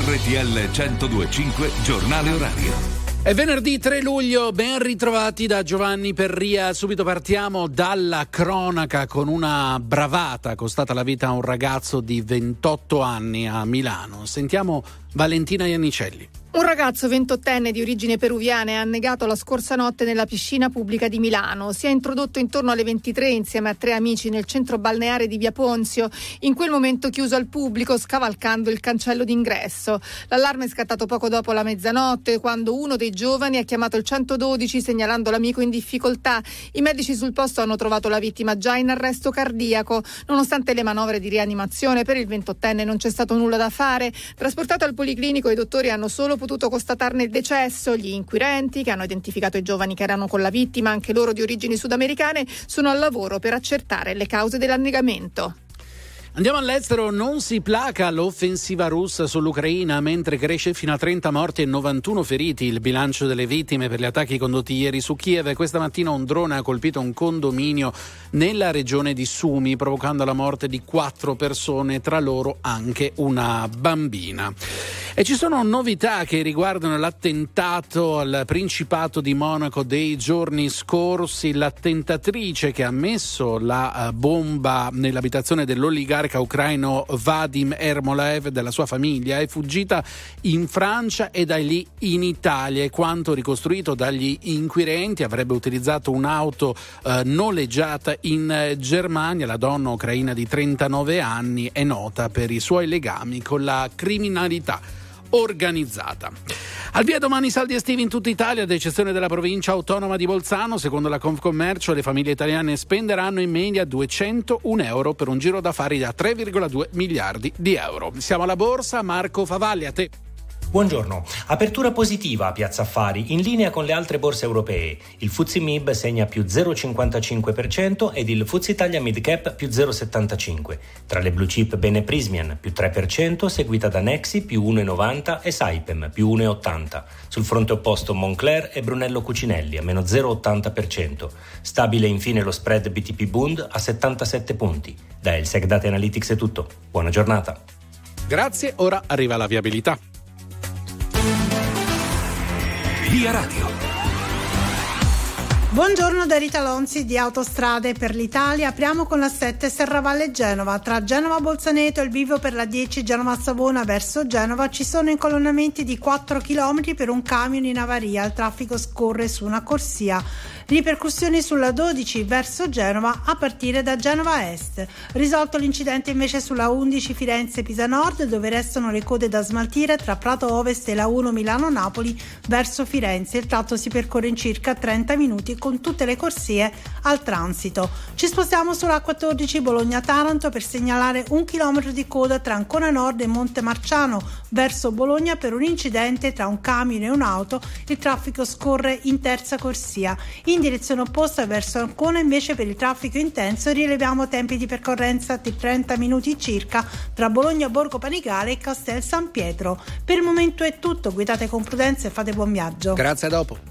RTL 102.5 Giornale Orario. È venerdì 3 luglio, ben ritrovati da Giovanni Perria. Subito partiamo dalla cronaca con una bravata costata la vita a un ragazzo di 28 anni a Milano. Sentiamo Valentina Iannicelli. Un ragazzo 28enne di origine peruviana è annegato la scorsa notte nella piscina pubblica di Milano. Si è introdotto intorno alle 23 insieme a 3 amici nel centro balneare di Via Ponzio, in quel momento chiuso al pubblico, scavalcando il cancello d'ingresso. L'allarme è scattato poco dopo la mezzanotte, quando uno dei giovani ha chiamato il 112 segnalando l'amico in difficoltà. I medici sul posto hanno trovato la vittima già in arresto cardiaco. Nonostante le manovre di rianimazione, per il 28enne non c'è stato nulla da fare. Trasportato al policlinico, i dottori hanno solo potuto constatarne il decesso. Gli inquirenti, che hanno identificato i giovani che erano con la vittima, anche loro di origini sudamericane, sono al lavoro per accertare le cause dell'annegamento. Andiamo all'estero, non si placa l'offensiva russa sull'Ucraina mentre cresce fino a 30 morti e 91 feriti il bilancio delle vittime per gli attacchi condotti ieri su Kiev. Questa mattina un drone ha colpito un condominio nella regione di Sumi, provocando la morte di 4 persone, tra loro anche una bambina. E ci sono novità che riguardano l'attentato al Principato di Monaco dei giorni scorsi. L'attentatrice che ha messo la bomba nell'abitazione dell'oligarca ucraino Vadim Ermolaev e della sua famiglia è fuggita in Francia e da lì in Italia. E quanto ricostruito dagli inquirenti, avrebbe utilizzato un'auto noleggiata in Germania. La donna ucraina di 39 anni è nota per i suoi legami con la criminalità organizzata. Al via domani saldi estivi in tutta Italia, ad eccezione della provincia autonoma di Bolzano. Secondo la Confcommercio, le famiglie italiane spenderanno in media 201 euro per un giro d'affari da 3,2 miliardi di euro. Siamo alla borsa, Marco Favalli, a te. Buongiorno. Apertura positiva a Piazza Affari, in linea con le altre borse europee. Il FTSE MIB segna più 0,55% ed il FTSE Italia Mid Cap più 0,75%. Tra le blue chip bene Prysmian più 3%, seguita da Nexi più 1,90% e Saipem più 1,80%. Sul fronte opposto Moncler e Brunello Cucinelli a meno 0,80%. Stabile infine lo spread BTP Bund a 77 punti. Da Elsec Data Analytics è tutto. Buona giornata. Grazie, ora arriva la viabilità. Via Radio. Buongiorno da Rita Lonzi di Autostrade per l'Italia. Apriamo con la 7 Serravalle Genova. Tra Genova Bolzaneto e il bivio per la 10 Genova Savona verso Genova ci sono incolonnamenti di 4 km per un camion in avaria. Il traffico scorre su una corsia. Ripercussioni sulla 12 verso Genova a partire da Genova Est. Risolto l'incidente invece sulla 11 Firenze-Pisa Nord, dove restano le code da smaltire tra Prato Ovest e la 1 Milano-Napoli verso Firenze. Il tratto si percorre in circa 30 minuti con tutte le corsie al transito. Ci spostiamo sulla 14 Bologna-Taranto per segnalare 1 chilometro di coda tra Ancona Nord e Montemarciano verso Bologna per un incidente tra un camion e un'auto. Il traffico scorre in terza corsia. In direzione opposta verso Ancona invece per il traffico intenso rileviamo tempi di percorrenza di 30 minuti circa tra Bologna Borgo Panigale e Castel San Pietro. Per il momento è tutto, guidate con prudenza e fate buon viaggio. Grazie, a dopo.